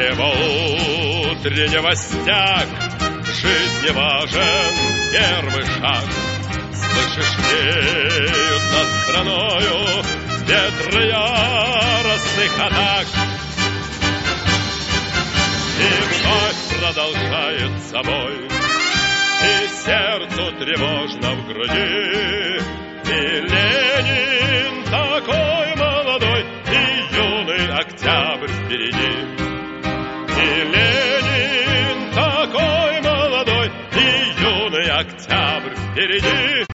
его утреннего стяг. В жизни важен первый шаг. Слышишь, веют над страною ветры яростных атак. И вновь продолжается бой, и сердцу тревожно в груди, и Ленин